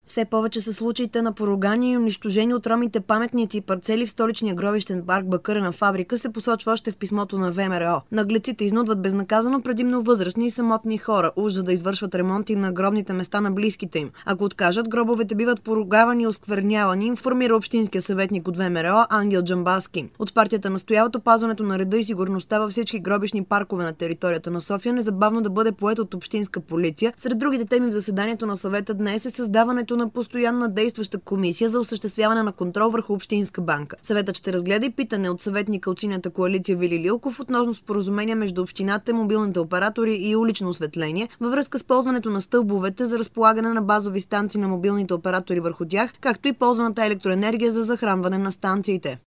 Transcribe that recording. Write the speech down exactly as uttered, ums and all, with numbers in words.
Все повече са случаите на поругани и унищожени от ромите паметници и парцели в столичния гробищен парк Бакърена фабрика, се посочва още в писмото на ВМРО. Наглеците изнудват безнаказано предимно възрастни и самотни хора, уж за да извършват ремонти на гробните места на близките им. Ако откажат, гробовете биват поругавани и осквернявани, информира общинския съветник от ВМРО Ангел Джамбазки. От партията настояват опазването на реда и сигурността във всички гробищни паркове на територията на София незабавно да бъде поет от общинска полиция. Сред другите теми в заседанието на съвета днес е създаването на постоянна действаща комисия за осъществяване на контрол върху Общинска банка. Съветът ще разгледа и питане от съветника от Синята коалиция Вили Лилков относно споразумения между общината, мобилните оператори и улично осветление във връзка с ползването на стълбовете за разполагане на базови станции на мобилните оператори върху тях, както и ползваната електроенергия за захранване на станциите.